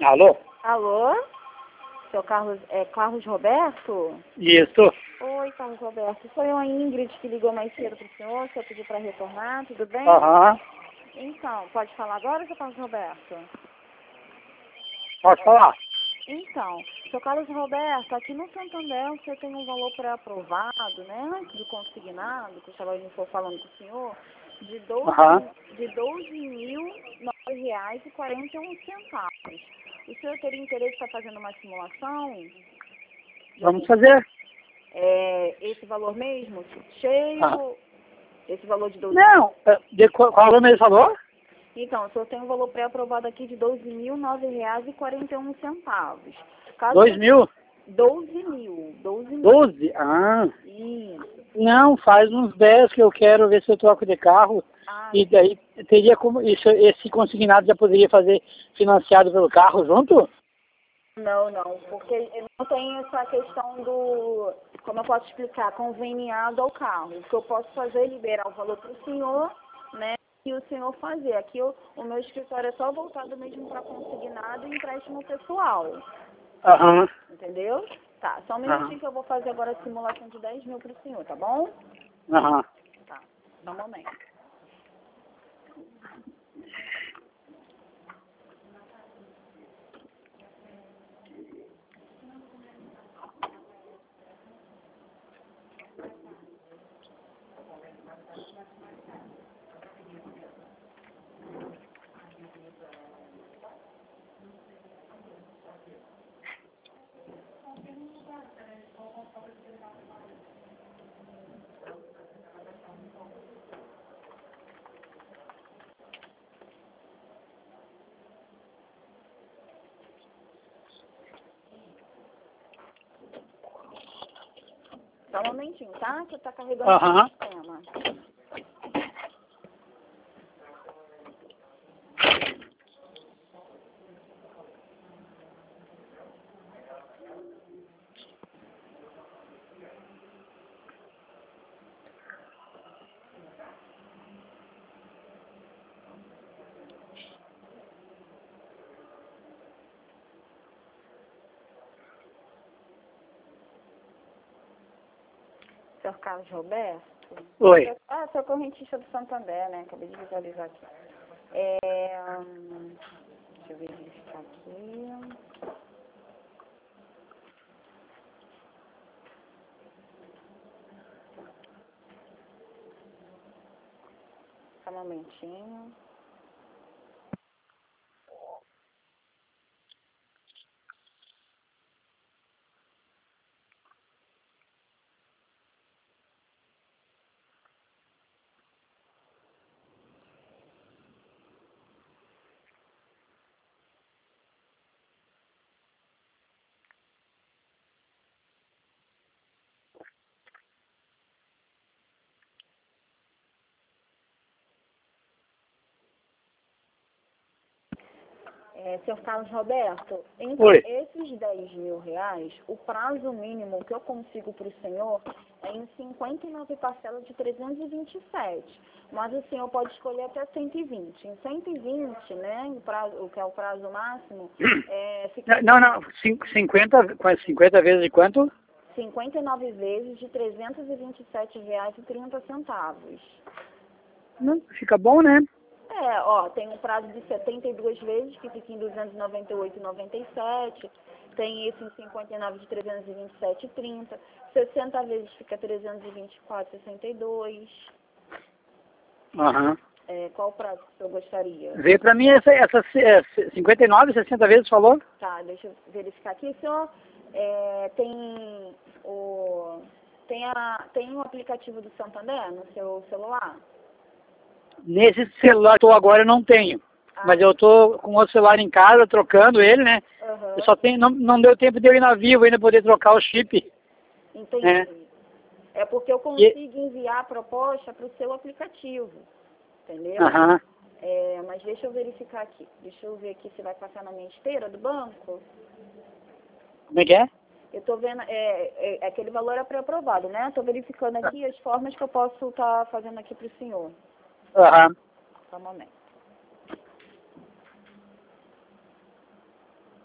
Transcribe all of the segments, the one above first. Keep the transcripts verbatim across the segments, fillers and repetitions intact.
Alô? Alô? Seu Carlos, é Carlos Roberto? Isso. Oi, Carlos Roberto. Sou eu, a Ingrid, que ligou mais cedo para o senhor. O senhor pediu para retornar, tudo bem? Aham. Então, pode falar agora, seu Carlos Roberto? Pode falar. Então, seu Carlos Roberto, aqui no Santander você tem um valor pré-aprovado, né, do consignado, que eu estava falando com o senhor, de Aham. doze, de doze mil nove reais e quarenta e um centavos. O senhor teria interesse em estar fazendo uma simulação? Vamos fazer. É, esse valor mesmo, cheio, Ah. esse valor de doze Não. é, De qual, qual nome ele falou? Então, o senhor tem um valor pré-aprovado aqui de doze mil nove reais e quarenta e um centavos. Caso Dois mil? doze mil. doze mil. Doze? Ah. Isso. Não, faz uns dez que eu quero ver se eu troco de carro. Ah, E daí teria como. Isso, esse consignado já poderia fazer financiado pelo carro junto? não, não, porque eu não tenho essa questão do, como eu posso explicar, conveniado ao carro. O que eu posso fazer é liberar o valor para o senhor, né, e o senhor fazer. Aqui o, o meu escritório é só voltado mesmo para consignado e empréstimo pessoal. Aham. Entendeu? Tá, só um minutinho Aham. que eu vou fazer agora a simulação de dez mil para o senhor, tá bom? Aham. Tá, só um momento. Só um momentinho, tá? Que tá carregando Aham. o sistema. Senhor Carlos Roberto? Oi. Ah, sou correntista do Santander, né? Acabei de visualizar aqui. É, hum, deixa eu verificar aqui. Só um momentinho. É, senhor Carlos Roberto, então, Oi. esses dez mil reais, o prazo mínimo que eu consigo para o senhor é em cinquenta e nove parcelas de trezentos e vinte e sete. Mas o senhor pode escolher até cento e vinte. Em cento e vinte, né, o, prazo, o que é o prazo máximo, é, fica Não, não. Cin- cinquenta, quase cinquenta vezes de quanto? cinquenta e nove vezes de trezentos e vinte e sete reais e trinta centavos. Não, fica bom, né? É, ó, tem um prazo de setenta e duas vezes, que fica em duzentos e noventa e oito reais e noventa e sete centavos. Tem esse em cinquenta e nove de trezentos e vinte e sete reais e trinta centavos. sessenta vezes fica trezentos e vinte e quatro reais e sessenta e dois centavos. Aham. É, qual o prazo que o senhor gostaria? Vê pra mim essa, essa é, cinquenta e nove, sessenta vezes, falou? Tá, deixa eu verificar aqui. O senhor é, tem o tem a tem o aplicativo do Santander no seu celular? Nesse celular que eu agora eu não tenho. Ah, Mas eu tô com o celular em casa, trocando ele, né? aham. Eu só tenho, não, não deu tempo de eu ir na Vivo ainda poder trocar o chip. Entendi. Né? É porque eu E, consigo enviar a proposta para o seu aplicativo, entendeu? aham. É, mas deixa eu verificar aqui. Deixa eu ver aqui se vai passar na minha esteira do banco. Como é que é? Eu estou vendo, é, é, é, aquele valor é pré-aprovado, né? Estou verificando aqui as formas que eu posso estar fazendo aqui para o senhor. Aham. Só um momento.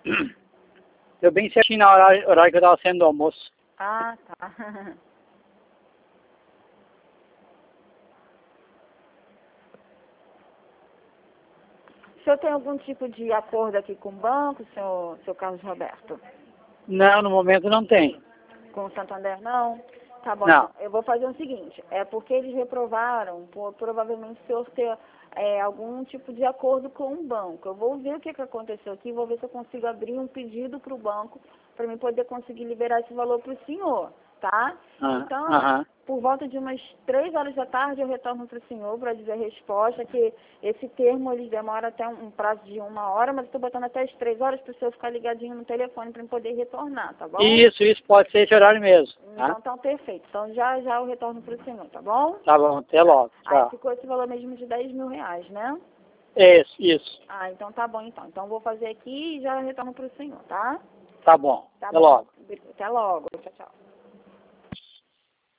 Deu bem certinho na hora, horário que eu estava saindo do almoço. Ah, tá. O senhor tem algum tipo de acordo aqui com o banco, senhor, seu Carlos Roberto? Não, no momento não tem. Com o Santander, não? Tá bom, Não. então, eu vou fazer o seguinte, é porque eles reprovaram, por, provavelmente o senhor ter é, algum tipo de acordo com o banco. Eu vou ver o que, que aconteceu aqui, vou ver se eu consigo abrir um pedido para o banco, para mim poder conseguir liberar esse valor para o senhor, tá? Ah, Então, aham. por volta de umas três horas da tarde eu retorno para o senhor para dizer a resposta, que esse termo eles demoram até um, um prazo de uma hora, mas eu estou botando até as três horas para o senhor ficar ligadinho no telefone para eu poder retornar, tá bom? Isso, isso pode ser esse horário mesmo. Tá, Então tá perfeito. Então já já eu retorno para o senhor, tá bom? tá bom, até logo. Aí Tchau. ficou esse valor mesmo de dez mil reais, né? Isso, isso. Ah, então tá bom então. Então vou fazer aqui e já retorno para o senhor, tá? Tá bom. Tá Até bom. logo. Até logo. Tchau, tchau.